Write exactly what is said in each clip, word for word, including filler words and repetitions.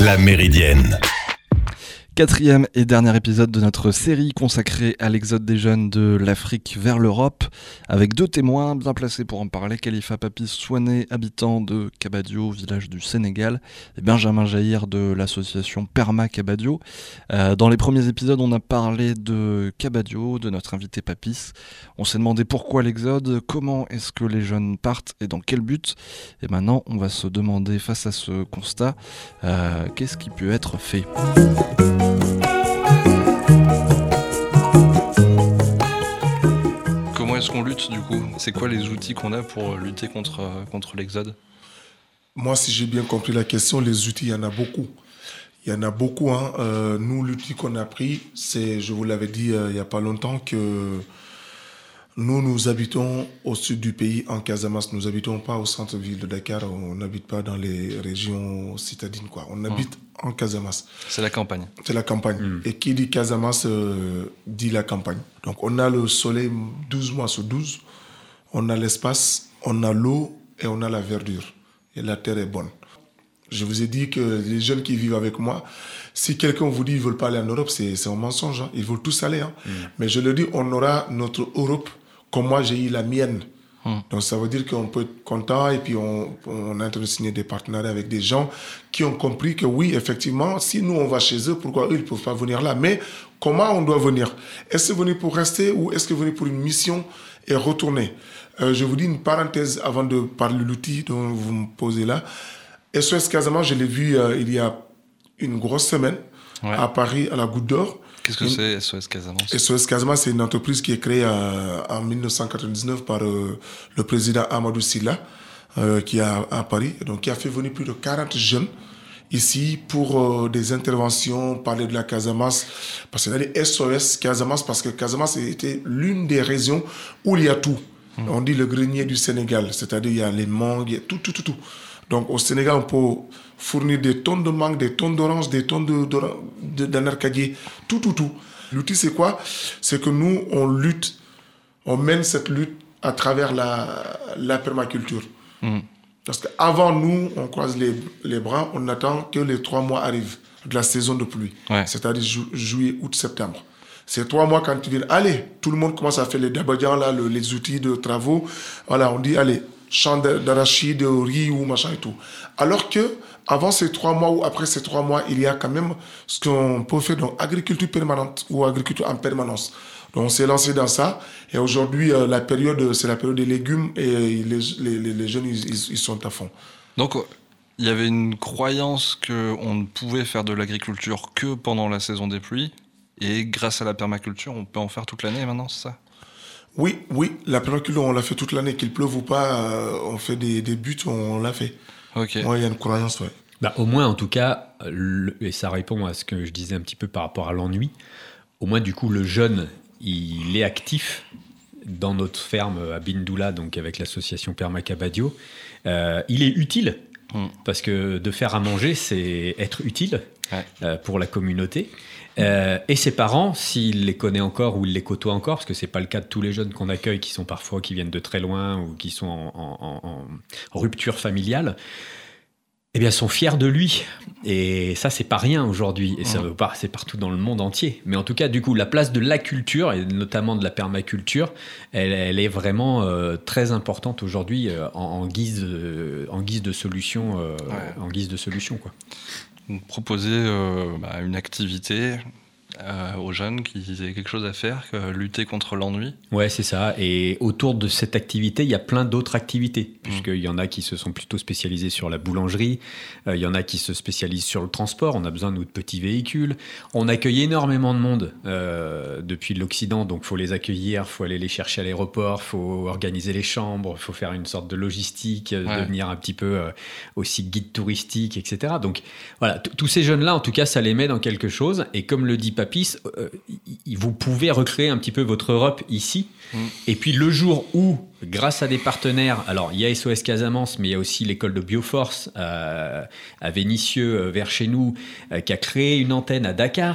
La Méridienne. Quatrième et dernier épisode de notre série consacrée à l'exode des jeunes de l'Afrique vers l'Europe, avec deux témoins bien placés pour en parler, Khalifa Papis Souané, habitant de Kabadio, village du Sénégal, et Benjamin Jaïr de l'association Perma Kabadio. Euh, dans les premiers épisodes, on a parlé de Kabadio, de notre invité Papis. On s'est demandé pourquoi l'exode, comment est-ce que les jeunes partent et dans quel but. Et maintenant, on va se demander face à ce constat, euh, qu'est-ce qui peut être fait ? Comment est-ce qu'on lutte du coup ? C'est quoi les outils qu'on a pour lutter contre, contre l'exode ? Moi, si j'ai bien compris la question, les outils, il y en a beaucoup. Il y en a beaucoup. Hein. Euh, nous, l'outil qu'on a pris, c'est, je vous l'avais dit euh, il n'y a pas longtemps, que nous, nous habitons au sud du pays, en Casamance. Nous n'habitons pas au centre-ville de Dakar. On n'habite pas dans les régions citadines, quoi. On habite mmh. en Casamance. C'est la campagne. C'est la campagne. Mmh. Et qui dit Casamance euh, dit la campagne. Donc, on a le soleil douze mois sur douze. On a l'espace, on a l'eau et on a la verdure. Et la terre est bonne. Je vous ai dit que les jeunes qui vivent avec moi, si quelqu'un vous dit qu'ils ne veulent pas aller en Europe, c'est, c'est un mensonge. Hein. Ils veulent tous aller. Hein. Mmh. Mais je le dis, on aura notre Europe comme moi j'ai eu la mienne. Mmh. Donc ça veut dire qu'on peut être content et puis on, on est en train de signer des partenariats avec des gens qui ont compris que oui, effectivement, si nous on va chez eux, pourquoi eux ils ne peuvent pas venir là ? Mais comment on doit venir ? Est-ce venir pour rester ou est-ce que venir pour une mission et retourner ? euh, Je vous dis une parenthèse avant de parler de l'outil dont vous me posez là. S O S Casamance, je l'ai vu euh, il y a une grosse semaine ouais. à Paris, à la Goutte d'Or. Qu'est-ce que une... c'est S O S Casamance ? S O S Casamance, c'est une entreprise qui est créée euh, en dix-neuf cent quatre-vingt-dix-neuf par euh, le président Amadou Sylla, euh, qui est à, à Paris, donc qui a fait venir plus de quarante jeunes ici pour euh, des interventions, parler de la Casamance, parce qu'on a des S O S Casamance, parce que Casamance était l'une des régions où il y a tout. Mmh. On dit le grenier du Sénégal, c'est-à-dire il y a les mangues, il y a tout, tout, tout, tout. Donc au Sénégal, on peut fournir des tonnes de mangue, des tonnes d'oranges, des tonnes de, de, de, d'anarcadier, tout, tout, tout. L'outil, c'est quoi ? C'est que nous, on lutte, on mène cette lutte à travers la, la permaculture. Mmh. Parce qu'avant, nous, on croise les, les bras, on attend que les trois mois arrivent de la saison de pluie, ouais. c'est-à-dire ju- juillet, août, septembre. Ces trois mois, quand tu viens, allez, tout le monde commence à faire les dabadjans, là, le, les outils de travaux. Voilà, on dit, allez, champ d'arachide, de riz ou machin et tout. Alors que avant ces trois mois ou après ces trois mois, il y a quand même ce qu'on peut faire, donc agriculture permanente ou agriculture en permanence. Donc on s'est lancé dans ça et aujourd'hui euh, la période c'est la période des légumes et les, les, les jeunes ils, ils sont à fond. Donc il y avait une croyance qu'on ne pouvait faire de l'agriculture que pendant la saison des pluies et grâce à la permaculture on peut en faire toute l'année maintenant, c'est ça ? Oui, oui, la permaculture, on l'a fait toute l'année, qu'il pleuve ou pas, euh, on fait des, des buts, on l'a fait. Ok. Ouais, il y a une croyance, ouais. Bah, au moins, en tout cas, le, et ça répond à ce que je disais un petit peu par rapport à l'ennui, au moins, du coup, le jeune, il est actif dans notre ferme à Bindoula, donc avec l'association Perma Kabadio. Euh, il est utile, mmh. parce que de faire à manger, c'est être utile ouais. euh, pour la communauté. Euh, et ses parents, s'il les connaît encore ou il les côtoie encore, parce que c'est pas le cas de tous les jeunes qu'on accueille qui sont parfois qui viennent de très loin ou qui sont en, en, en, en rupture familiale, eh bien sont fiers de lui. Et ça c'est pas rien aujourd'hui. Et ça veut pas, c'est partout dans le monde entier. Mais en tout cas, du coup, la place de la culture et notamment de la permaculture, elle, elle est vraiment euh, très importante aujourd'hui euh, en, en guise, euh, en guise de solution, euh, ouais. en guise de solution quoi. Proposer euh, bah, une activité euh, aux jeunes qui aient quelque chose à faire, que lutter contre l'ennui. Ouais, c'est ça. Et autour de cette activité, il y a plein d'autres activités, mmh. puisqu'il y en a qui se sont plutôt spécialisés sur la boulangerie, euh, il y en a qui se spécialisent sur le transport, on a besoin de nos petits véhicules. On accueille énormément de monde euh, depuis l'Occident, donc il faut les accueillir, il faut aller les chercher à l'aéroport, il faut organiser les chambres, il faut faire une sorte de logistique, ouais. devenir un petit peu euh, aussi guide touristique, et cetera. Donc voilà, t- tous ces jeunes-là, en tout cas, ça les met dans quelque chose. Et comme le dit Papis, euh, vous pouvez recréer un petit peu votre Europe ici. Mmh. Et puis le jour où, grâce à des partenaires, alors il y a S O S Casamance, mais il y a aussi l'école de Bioforce euh, à Vénissieux, euh, vers chez nous, euh, qui a créé une antenne à Dakar.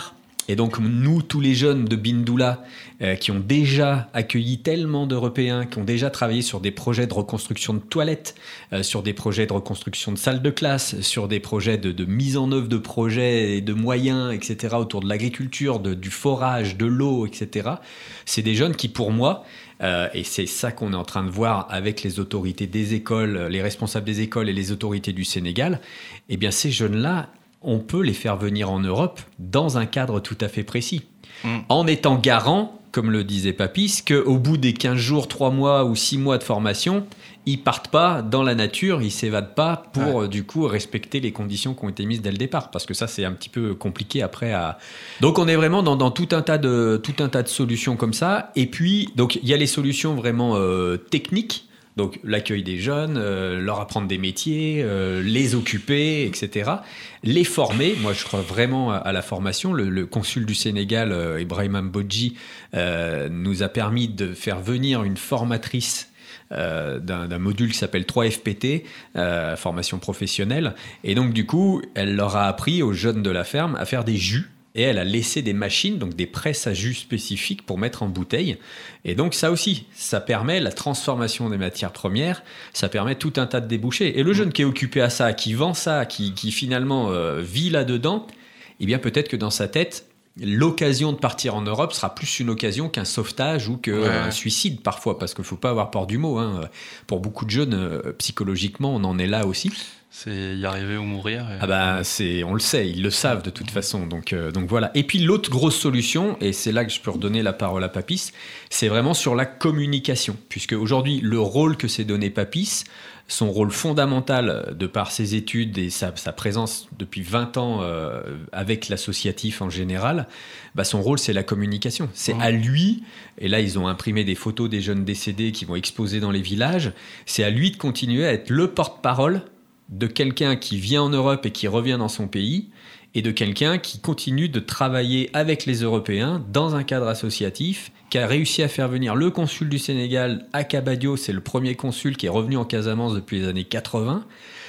Et donc, nous, tous les jeunes de Bindoula, euh, qui ont déjà accueilli tellement d'Européens, qui ont déjà travaillé sur des projets de reconstruction de toilettes, euh, sur des projets de reconstruction de salles de classe, sur des projets de, de mise en œuvre de projets et de moyens, et cetera, autour de l'agriculture, de, du forage, de l'eau, et cetera. C'est des jeunes qui, pour moi, euh, et c'est ça qu'on est en train de voir avec les autorités des écoles, les responsables des écoles et les autorités du Sénégal, eh bien, ces jeunes-là, on peut les faire venir en Europe dans un cadre tout à fait précis. Mmh. En étant garant, comme le disait Papis, qu'au bout des quinze jours, trois mois ou six mois de formation, ils partent pas dans la nature, ils s'évadent pas pour ouais. du coup respecter les conditions qui ont été mises dès le départ, parce que ça c'est un petit peu compliqué après à... Donc on est vraiment dans, dans tout un tas de tout un tas de solutions comme ça. Et puis donc il y a les solutions vraiment euh, techniques. Donc l'accueil des jeunes, euh, leur apprendre des métiers, euh, les occuper, et cetera. Les former. Moi, je crois vraiment à, à la formation. Le, le consul du Sénégal, euh, Ibrahima Mbodji, euh, nous a permis de faire venir une formatrice euh, d'un, d'un module qui s'appelle trois F P T, euh, formation professionnelle. Et donc, du coup, elle leur a appris aux jeunes de la ferme à faire des jus. Et elle a laissé des machines, donc des presses à jus spécifiques pour mettre en bouteille. Et donc ça aussi, ça permet la transformation des matières premières, ça permet tout un tas de débouchés. Et le jeune qui est occupé à ça, qui vend ça, qui, qui finalement euh, vit là-dedans, eh bien peut-être que dans sa tête, l'occasion de partir en Europe sera plus une occasion qu'un sauvetage ou qu'un ouais. suicide parfois, parce qu'il ne faut pas avoir peur du mot. Hein. Pour beaucoup de jeunes, euh, psychologiquement, on en est là aussi. C'est y arriver ou mourir. Et... Ah bah c'est, on le sait, ils le savent de toute façon. Donc, euh, donc voilà. Et puis l'autre grosse solution, et c'est là que je peux redonner la parole à Papis, c'est vraiment sur la communication. Puisque aujourd'hui, le rôle que s'est donné Papis, son rôle fondamental de par ses études et sa, sa présence depuis vingt ans euh, avec l'associatif en général, bah son rôle c'est la communication. C'est mmh. à lui, et là ils ont imprimé des photos des jeunes décédés qui vont exposer dans les villages, c'est à lui de continuer à être le porte-parole de quelqu'un qui vient en Europe et qui revient dans son pays, et de quelqu'un qui continue de travailler avec les Européens dans un cadre associatif, qui a réussi à faire venir le consul du Sénégal à Kabadio, c'est le premier consul qui est revenu en Casamance depuis les années quatre-vingts,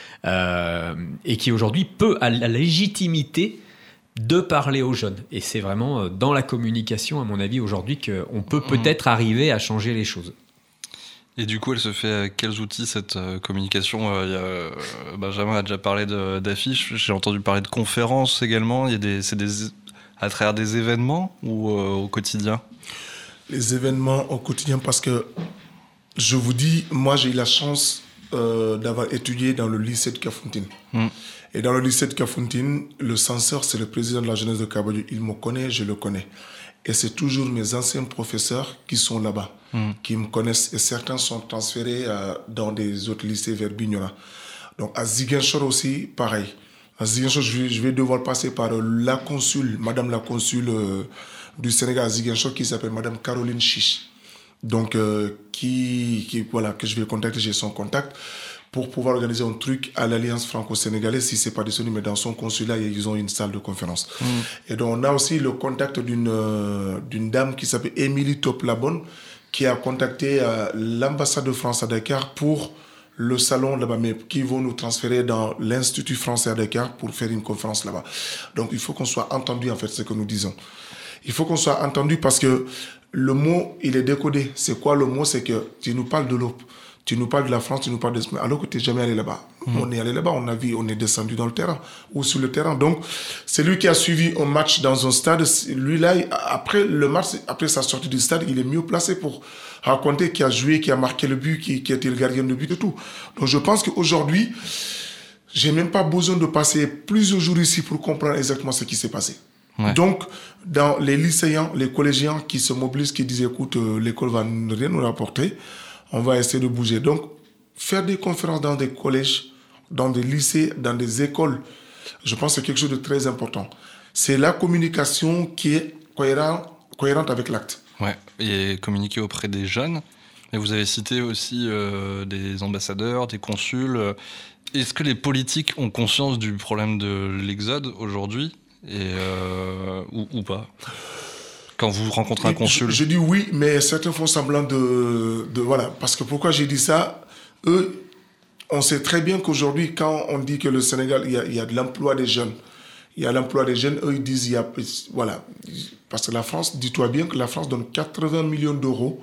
euh, et qui aujourd'hui peut, à la légitimité de parler aux jeunes. Et c'est vraiment dans la communication, à mon avis, aujourd'hui, qu'on peut peut-être arriver à changer les choses. Et du coup, elle se fait avec quels outils, cette euh, communication euh, y a, euh, Benjamin a déjà parlé de, d'affiches, j'ai entendu parler de conférences également. Il y a des, c'est des, à travers des événements ou euh, au quotidien? Les événements au quotidien, parce que je vous dis, moi j'ai eu la chance euh, d'avoir étudié dans le lycée de Kafountine. Mm. Et dans le lycée de Kafountine, le censeur, c'est le président de la jeunesse de Kabadio. Il me connaît, je le connais. Et c'est toujours mes anciens professeurs qui sont là-bas, mmh. qui me connaissent. Et certains sont transférés euh, dans des autres lycées vers Bignona. Donc à Ziguinchor aussi, pareil. À Ziguinchor, je vais, je vais devoir passer par euh, la consul, Madame la consul euh, du Sénégal à Ziguinchor, qui s'appelle Madame Caroline Chiche. Donc, euh, qui, qui, voilà, que je vais contacter, j'ai son contact, pour pouvoir organiser un truc à l'Alliance franco-sénégalaise, si ce n'est pas disponible, mais dans son consulat, ils ont une salle de conférence. Mmh. Et donc, on a aussi le contact d'une, euh, d'une dame qui s'appelle Émilie Top-Labonne, qui a contacté euh, l'ambassade de France à Dakar pour le salon là-bas, mais qui vont nous transférer dans l'Institut français à Dakar pour faire une conférence là-bas. Donc, il faut qu'on soit entendu, en fait, ce que nous disons. Il faut qu'on soit entendu parce que le mot, il est décodé. C'est quoi le mot? C'est que tu nous parles de l'Europe. Tu nous parles de la France, tu nous parles de... Alors que tu n'es jamais allé là-bas. Mmh. On est allé là-bas, on a vu, on est descendu dans le terrain ou sur le terrain. Donc, c'est lui qui a suivi un match dans un stade. Lui, là, après le match, après sa sortie du stade, il est mieux placé pour raconter qui a joué, qui a marqué le but, qui, qui a été le gardien de but et tout. Donc, je pense qu'aujourd'hui, j'ai même pas besoin de passer plusieurs jours ici pour comprendre exactement ce qui s'est passé. Ouais. Donc, dans les lycéens, les collégiens qui se mobilisent, qui disent, écoute, euh, l'école va rien nous rapporter, on va essayer de bouger. Donc, faire des conférences dans des collèges, dans des lycées, dans des écoles, je pense que c'est quelque chose de très important. C'est la communication qui est cohérente, cohérente avec l'acte. Ouais, et communiquer auprès des jeunes. Et vous avez cité aussi euh, des ambassadeurs, des consuls. Est-ce que les politiques ont conscience du problème de l'exode aujourd'hui et, euh, ou, ou pas ? Quand vous rencontrez un consul? Je, je dis oui, mais certains font semblant de, de... Voilà. Parce que pourquoi j'ai dit ça? Eux, on sait très bien qu'aujourd'hui, quand on dit que le Sénégal, il y a, il y a de l'emploi des jeunes, il y a l'emploi des jeunes. Eux, ils disent, il y a, voilà, parce que la France, dis-toi bien que la France donne quatre-vingts millions d'euros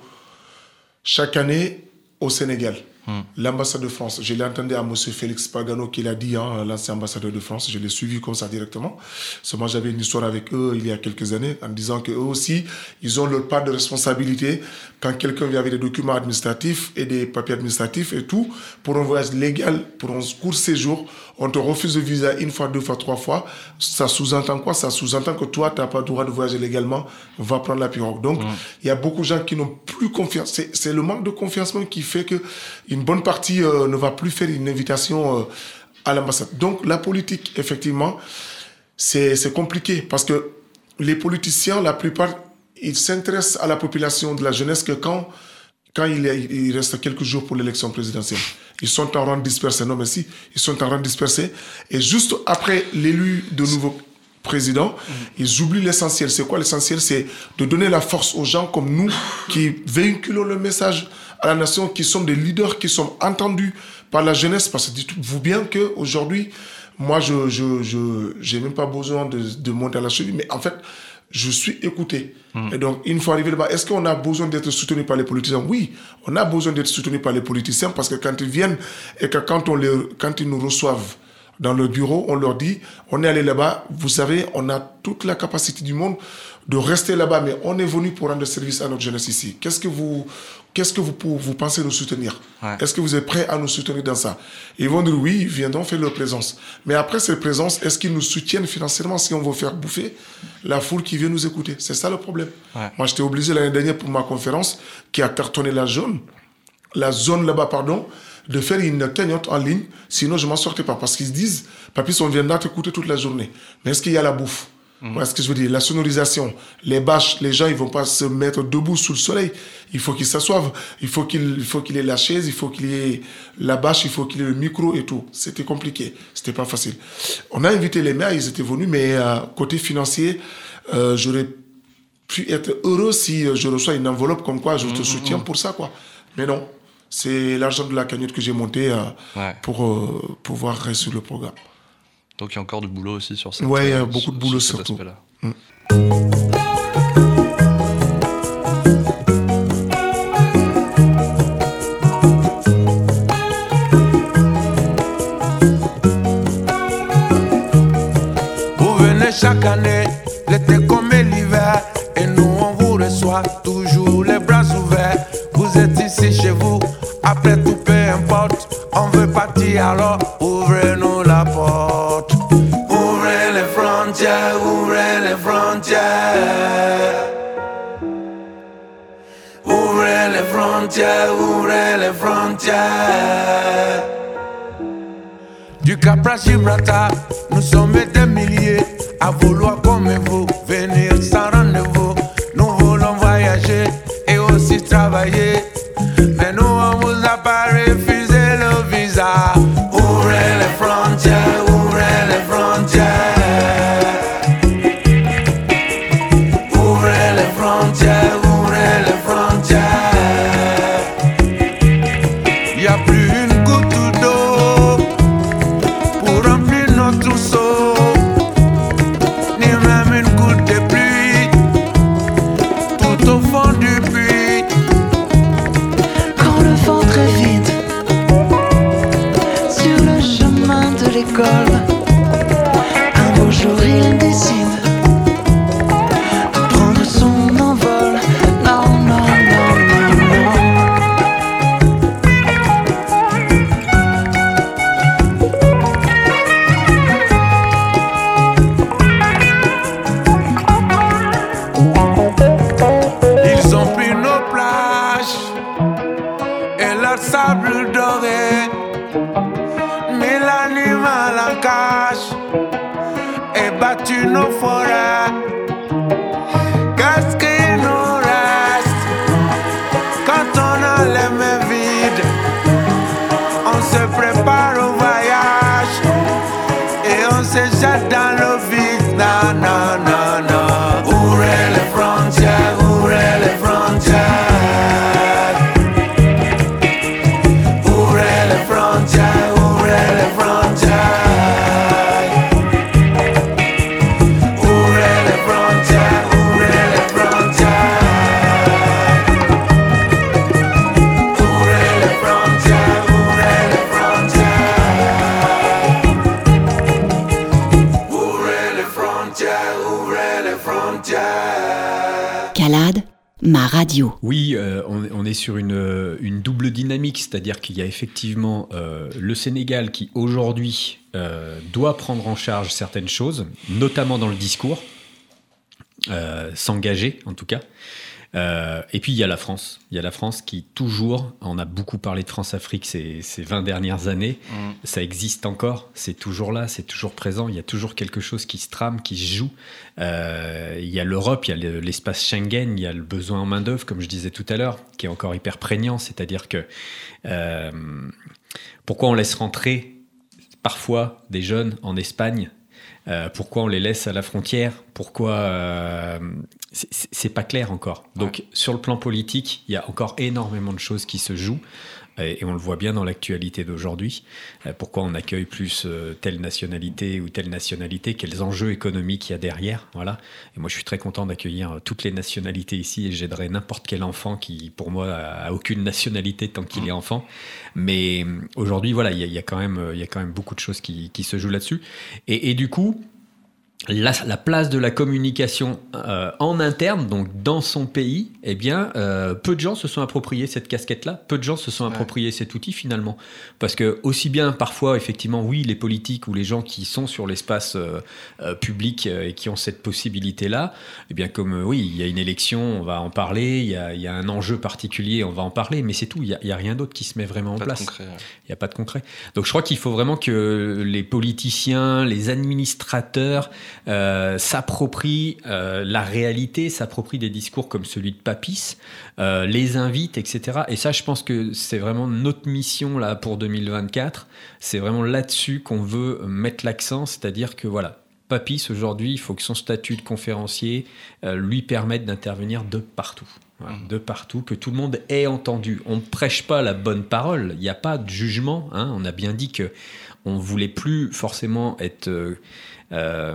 chaque année au Sénégal. Hum. L'ambassade de France, je l'ai entendu à M. Félix Pagano qui l'a dit, hein, l'ancien ambassadeur de France, je l'ai suivi comme ça directement. Seulement, j'avais une histoire avec eux il y a quelques années en disant qu'eux aussi, ils ont leur part de responsabilité quand quelqu'un vient avec des documents administratifs et des papiers administratifs et tout, pour un voyage légal, pour un court séjour, on te refuse le visa une fois, deux fois, trois fois. Ça sous-entend quoi? Ça sous-entend que toi, tu n'as pas le droit de voyager légalement, va prendre la pirogue. Donc, il mmh. y a beaucoup de gens qui n'ont plus confiance. C'est, c'est le manque de confiance même qui fait qu'une bonne partie euh, ne va plus faire une invitation euh, à l'ambassade. Donc, la politique, effectivement, c'est, c'est compliqué parce que les politiciens, la plupart, ils s'intéressent à la population de la jeunesse que quand, quand il, est, il reste quelques jours pour l'élection présidentielle. Ils sont en rang dispersé. Non, merci. Ils sont en rang dispersé. Et juste après l'élu de nouveau président, mmh. ils oublient l'essentiel. C'est quoi l'essentiel? C'est de donner la force aux gens comme nous qui véhiculons le message à la nation, qui sommes des leaders, qui sont entendus par la jeunesse. Parce que dites-vous bien qu'aujourd'hui, moi, je je je j'ai même pas besoin de, de monter à la cheville. Mais en fait, je suis écouté. Mmh. Et donc, une fois arrivé là-bas, est-ce qu'on a besoin d'être soutenu par les politiciens? Oui, on a besoin d'être soutenu par les politiciens parce que quand ils viennent et que quand, on les, quand ils nous reçoivent dans le bureau, on leur dit, on est allé là-bas, vous savez, on a toute la capacité du monde de rester là-bas, mais on est venu pour rendre service à notre jeunesse ici. Qu'est-ce que vous, qu'est-ce que vous, vous pensez nous soutenir? Ouais. Est-ce que vous êtes prêts à nous soutenir dans ça? Et ils vont dire oui, ils viendront faire leur présence. Mais après cette présence, est-ce qu'ils nous soutiennent financièrement si on veut faire bouffer la foule qui vient nous écouter? C'est ça le problème. Ouais. Moi, j'étais obligé l'année dernière pour ma conférence, qui a cartonné la zone, la zone là-bas, pardon, de faire une cagnotte en ligne, sinon je m'en sortais pas. Parce qu'ils se disent, papy, on viendra t'écouter toute la journée. Mais est-ce qu'il y a la bouffe? Mmh. Voilà ce que je veux dire. La sonorisation, les bâches, les gens, ils vont pas se mettre debout sous le soleil. Il faut qu'ils s'assoivent. Il faut qu'il, il faut qu'il ait la chaise, il faut qu'il ait la bâche, il faut qu'il ait le micro et tout. C'était compliqué. C'était pas facile. On a invité les maires, ils étaient venus, mais euh, côté financier, euh, j'aurais pu être heureux si je reçois une enveloppe comme quoi je te mmh, soutiens mmh. pour ça, quoi. Mais non. C'est l'argent de la cagnotte que j'ai monté euh, ouais. pour euh, pouvoir réussir le programme. Donc il y a encore du boulot aussi sur ça. Oui, il y a beaucoup de boulot sur surtout. Mmh. Vous venez chaque année, l'été comme l'hiver, et nous on vous reçoit toujours les bras ouverts. Vous êtes ici chez vous, après tout peu importe, on veut partir alors ouvrez-nous la porte. Ouvrez les frontières, ouvrez les frontières. Ouvrez les frontières, ouvrez les frontières. Du Cap à Gibraltar, nous sommes des milliers à vouloir comme vous venir sans rendez-vous. Nous voulons voyager et aussi travailler. Mais nous, on vous a pas refusé le visa. Ouvrez les frontières, ouvrez les frontières. Ouvrez les frontières, ouvrez les frontières. Y a plus une goutte d'eau pour remplir notre trousseau, ni même une goutte de pluie tout au fond du puits. Très vite sur le chemin de l'école, un beau jour il décide de prendre son envol. Non, non, non, non, non. Ils ont pris nos plages et leur sable doré, mais l'animal en cache et battu nos forêts. Qu'est-ce qu'il nous reste quand on a les mains vides? On se prépare au voyage et on se jette dans le vide. Non, non, non, non. Ouvrez les frontières, ouvrez les frontières. Ouvrez les frontières. frontières, ouvrez les frontières. Calade, ma radio. Oui, euh, on, on est sur une, une double dynamique, c'est-à-dire qu'il y a effectivement euh, le Sénégal qui aujourd'hui euh, doit prendre en charge certaines choses, notamment dans le discours, euh, s'engager en tout cas. Euh, et puis il y a la France. Il y a la France qui toujours, on a beaucoup parlé de France-Afrique ces, ces vingt dernières années, mmh. ça existe encore, c'est toujours là, c'est toujours présent, il y a toujours quelque chose qui se trame, qui se joue. Euh, il y a l'Europe, il y a le, l'espace Schengen, il y a le besoin en main-d'œuvre, comme je disais tout à l'heure, qui est encore hyper prégnant, c'est-à-dire que euh, pourquoi on laisse rentrer parfois des jeunes en Espagne? Euh, pourquoi on les laisse à la frontière? Pourquoi euh, c'est, c'est pas clair encore. Donc ouais. Sur le plan politique, il y a encore énormément de choses qui se jouent et, et on le voit bien dans l'actualité d'aujourd'hui. Euh, pourquoi on accueille plus euh, telle nationalité ou telle nationalité? Quels enjeux économiques il y a derrière? Voilà. Et moi, je suis très content d'accueillir euh, toutes les nationalités ici et j'aiderai n'importe quel enfant qui, pour moi, a aucune nationalité tant qu'il est enfant. Mais euh, aujourd'hui, voilà, il y, y a quand même, il y a quand même beaucoup de choses qui, qui se jouent là-dessus. Et, et du coup. La, la place de la communication euh, en interne, donc dans son pays, eh bien, euh, peu de gens se sont appropriés cette casquette-là, peu de gens se sont ouais. appropriés cet outil finalement. Parce que aussi bien parfois, effectivement, oui, les politiques ou les gens qui sont sur l'espace euh, euh, public euh, et qui ont cette possibilité-là, eh bien, comme euh, oui, il y a une élection, on va en parler, il y a, il y a un enjeu particulier, on va en parler, mais c'est tout, il n'y a, a rien d'autre qui se met vraiment en pas place. Concret, ouais. Il n'y a pas de concret. Donc je crois qu'il faut vraiment que les politiciens, les administrateurs, Euh, s'approprient euh, la réalité, s'approprient des discours comme celui de Papis, euh, les invitent, et cetera. Et ça, je pense que c'est vraiment notre mission là pour deux mille vingt-quatre. C'est vraiment là-dessus qu'on veut mettre l'accent, c'est-à-dire que voilà, Papis aujourd'hui, il faut que son statut de conférencier euh, lui permette d'intervenir de partout. Voilà, mmh. De partout, que tout le monde ait entendu. On ne prêche pas la bonne parole, il n'y a pas de jugement. Hein. On a bien dit qu'on ne voulait plus forcément être... Euh, Euh,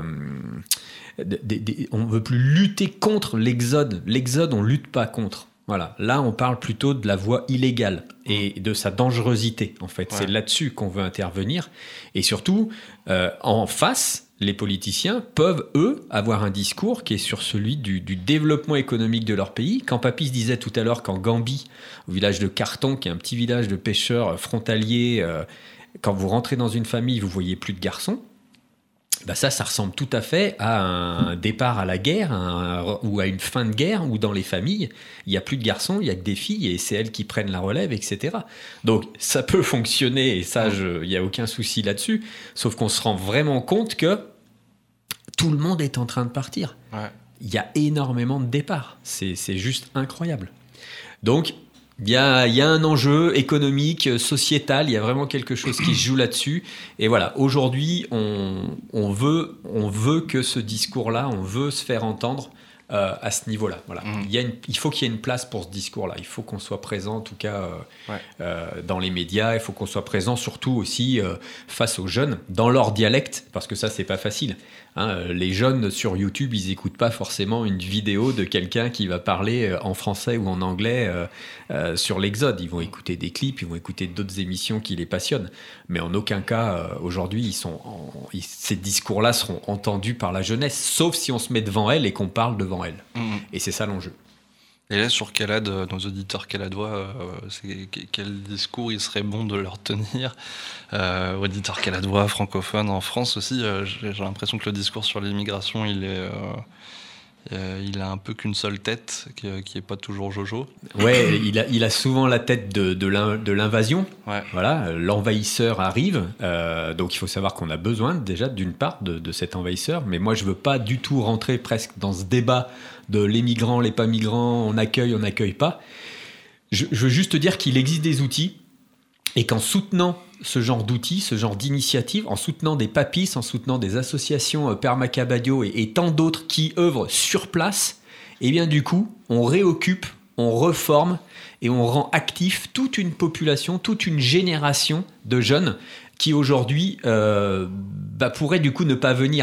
des, des, on ne veut plus lutter contre l'exode. L'exode, on ne lutte pas contre. Voilà. Là, on parle plutôt de la voie illégale et de sa dangerosité. En fait, ouais. C'est là-dessus qu'on veut intervenir. Et surtout, euh, en face, les politiciens peuvent, eux, avoir un discours qui est sur celui du, du développement économique de leur pays. Quand Papis disait tout à l'heure qu'en Gambie, au village de Carton, qui est un petit village de pêcheurs frontaliers, euh, quand vous rentrez dans une famille, vous ne voyez plus de garçons. Bah ça, ça ressemble tout à fait à un départ à la guerre un, ou à une fin de guerre où dans les familles, il n'y a plus de garçons, il n'y a que des filles et c'est elles qui prennent la relève, et cetera. Donc ça peut fonctionner et ça, il n'y a aucun souci là-dessus, sauf qu'on se rend vraiment compte que tout le monde est en train de partir. Ouais. Il y a énormément de départs, c'est, c'est juste incroyable. Donc, Il y, a, il y a un enjeu économique, sociétal, il y a vraiment quelque chose qui se joue là-dessus. Et voilà, aujourd'hui, on, on, veut, on veut que ce discours-là, on veut se faire entendre euh, à ce niveau-là. Voilà. Mmh. Il, y a une, il faut qu'il y ait une place pour ce discours-là. Il faut qu'on soit présent, en tout cas, euh, ouais. euh, dans les médias. Il faut qu'on soit présent, surtout aussi euh, face aux jeunes, dans leur dialecte, parce que ça, c'est pas facile. Hein, les jeunes sur YouTube, ils n'écoutent pas forcément une vidéo de quelqu'un qui va parler en français ou en anglais euh, euh, sur l'Exode. Ils vont écouter des clips, ils vont écouter d'autres émissions qui les passionnent. Mais en aucun cas, euh, aujourd'hui, ils sont en, ils, ces discours-là seront entendus par la jeunesse, sauf si on se met devant elle et qu'on parle devant elle. Mmh. Et c'est ça l'enjeu. Et là, sur Calade, nos auditeurs caladois, euh, c'est, quel discours il serait bon de leur tenir euh, auditeurs caladois, francophones, en France aussi, euh, j'ai, j'ai l'impression que le discours sur l'immigration, il est... Euh, il a un peu qu'une seule tête, qui n'est pas toujours Jojo. Ouais, il a, il a souvent la tête de, de, l'in, de l'invasion. Ouais. Voilà, l'envahisseur arrive. Euh, donc il faut savoir qu'on a besoin déjà d'une part de, de cet envahisseur. Mais moi, je ne veux pas du tout rentrer presque dans ce débat de les migrants, les pas migrants, on accueille, on n'accueille pas. Je, je veux juste dire qu'il existe des outils et qu'en soutenant ce genre d'outils, ce genre d'initiatives, en soutenant des papis, en soutenant des associations euh, Père Macabadio et, et tant d'autres qui œuvrent sur place, et bien du coup, on réoccupe, on reforme et on rend actif toute une population, toute une génération de jeunes qui aujourd'hui euh, bah, pourraient du coup ne pas venir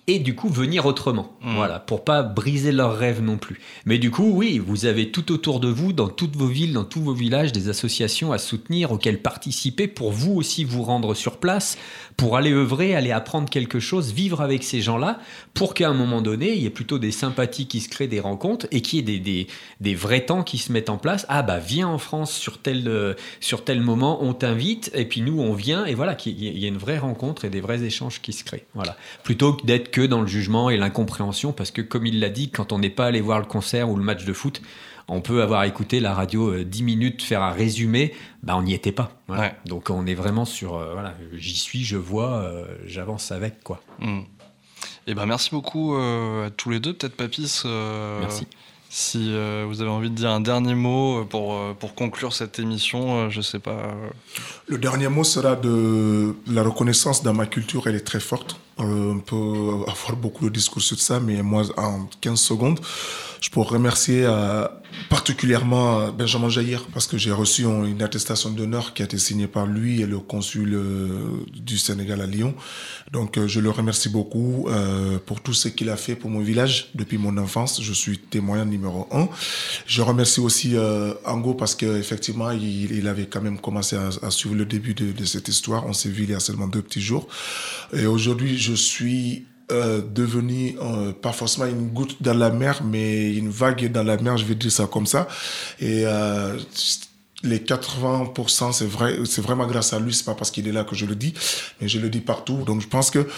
et du coup venir autrement. Mmh. Voilà, pour pas briser leurs rêves non plus. Mais du coup, oui, vous avez tout autour de vous, dans toutes vos villes, dans tous vos villages, des associations à soutenir, auxquelles participer, pour vous aussi vous rendre sur place, pour aller œuvrer, aller apprendre quelque chose, vivre avec ces gens-là, pour qu'à un moment donné, il y ait plutôt des sympathies qui se créent, des rencontres, et qu'il y ait des, des, des vrais temps qui se mettent en place. Ah bah viens en France sur tel, euh, sur tel moment, on t'invite, et puis nous on vient, et voilà, qu'il y ait une vraie rencontre et des vrais échanges qui se créent. Voilà. Plutôt que d'être que dans le jugement et l'incompréhension, parce que comme il l'a dit, quand on n'est pas allé voir le concert ou le match de foot, on peut avoir écouté la radio euh, dix minutes, faire un résumé, bah on n'y était pas. Voilà. Ouais. Donc on est vraiment sur, euh, voilà, j'y suis, je vois, euh, j'avance avec, quoi. Mmh. Et ben merci beaucoup euh, à tous les deux, peut-être Papis. Euh, merci. Si euh, vous avez envie de dire un dernier mot pour, euh, pour conclure cette émission, euh, je sais pas. Euh... Le dernier mot sera de la reconnaissance dans ma culture, elle est très forte. Euh, on peut avoir beaucoup de discours sur ça, mais moi, en quinze secondes, je pourrais remercier euh, particulièrement Benjamin Jair, parce que j'ai reçu une attestation d'honneur qui a été signée par lui et le consul euh, du Sénégal à Lyon. Donc, euh, je le remercie beaucoup euh, pour tout ce qu'il a fait pour mon village depuis mon enfance. Je suis témoin numéro un. Je remercie aussi euh, Ango parce qu'effectivement, il, il avait quand même commencé à, à suivre le début de, de cette histoire. On s'est vu il y a seulement deux petits jours. Et aujourd'hui, je suis euh, devenu, euh, pas forcément une goutte dans la mer, mais une vague dans la mer, je vais dire ça comme ça. Et euh, les quatre-vingts pour cent, c'est vrai, c'est vraiment grâce à lui, c'est pas parce qu'il est là que je le dis, mais je le dis partout. Donc je pense que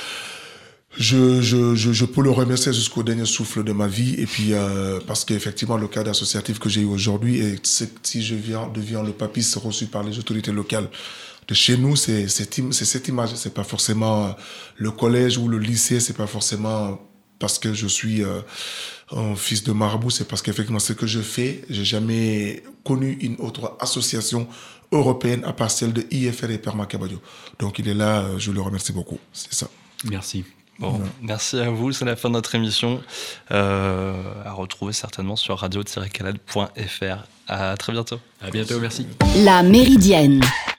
Je, je, je, je peux le remercier jusqu'au dernier souffle de ma vie. Et puis, euh, parce qu'effectivement, le cadre associatif que j'ai eu aujourd'hui, et si je viens, deviens le papis reçu par les autorités locales de chez nous, c'est, c'est, c'est cette image. C'est pas forcément le collège ou le lycée, c'est pas forcément parce que je suis euh, un fils de marabout, c'est parce qu'effectivement, ce que je fais, j'ai jamais connu une autre association européenne à part celle de I F R et Perma Caballo. Donc, il est là, je le remercie beaucoup. C'est ça. Merci. Bon, ouais. Merci à vous, c'est la fin de notre émission. Euh, à retrouver certainement sur radio tiret calade point f r. À très bientôt. À bientôt, merci. La Méridienne